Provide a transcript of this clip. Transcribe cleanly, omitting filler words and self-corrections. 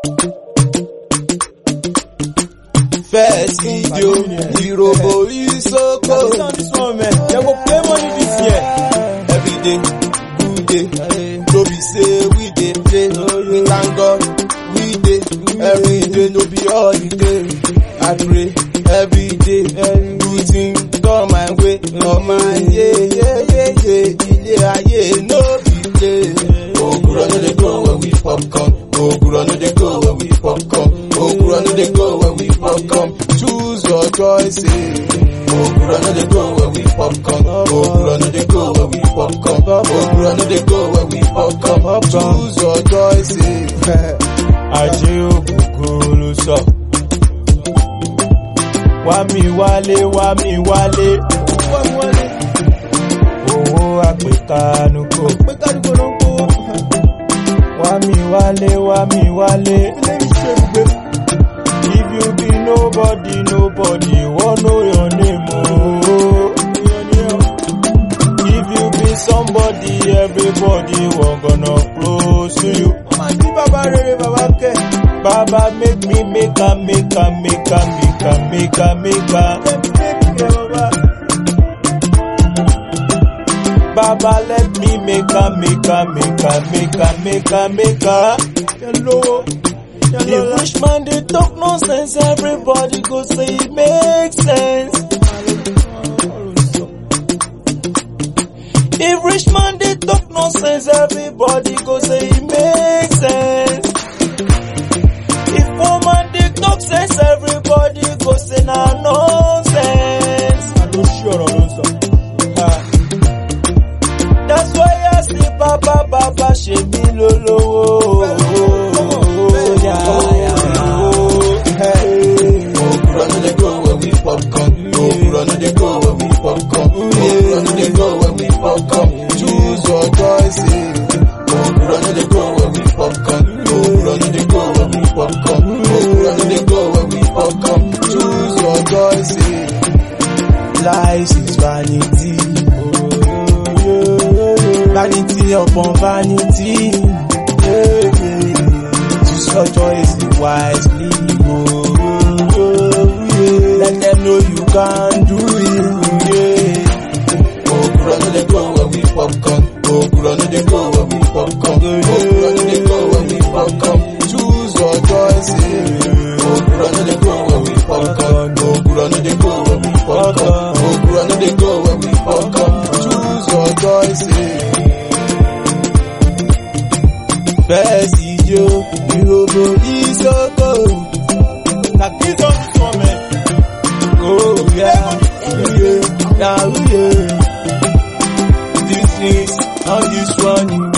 First video, Irobo Isoko. This one, man. They go play money this year. Every day, good day. No be say we dey play. Thank God, we dey. Every day no be holiday. I pray every day. Good thing come my way. Come my yeah. Ilé ayé no be play. Oguro no dey go when we popcorn. Oguro no dey go when we popcorn. Oguro no dey go when we popcorn. Choose your choices. Oguro no dey go when we popcorn. Oguro no dey go when we popcorn. Oguro no dey go when we popcorn. Choose your choices. Ajé ògùnkùn ló sọ. Wá mi wálé. Owó àpèkánukò. Wá mi wálé. If you be nobody won't know your name. Oh. If you be somebody, everybody won't gonna close to you. Baba make me make a. Baba let me make a. If rich man they talk nonsense, everybody go say it makes sense. If rich man they talk nonsense, everybody go say it makes sense. If poor man they talk sense, everybody go say nah nonsense. I don't sure on that's why I say Baba shebi lolowo. Oguro no dey go when we popcorn. Oguro no dey go when we popcorn. Oguro no dey go when we popcorn. Choose your choices. Oguro no dey go when we popcorn. Oguro no dey go when we popcorn. Oguro no dey go when we popcorn. Choose your choices. Life is vanity. Vanity upon vanity. Choose your choices wisely. Let them know you can do it. Oguro no dey go when we popcorn. Oguro no dey go when we popcorn. Oguro no dey go when we popcorn. Choose your choices. Oguro no dey go when we popcorn. Oguro no dey go when we popcorn. Oguro no dey go when we popcorn. Choose your choices. First video, Irobo Isoko. Like this on this one, man. Oh yeah. Now yeah. This is on this one.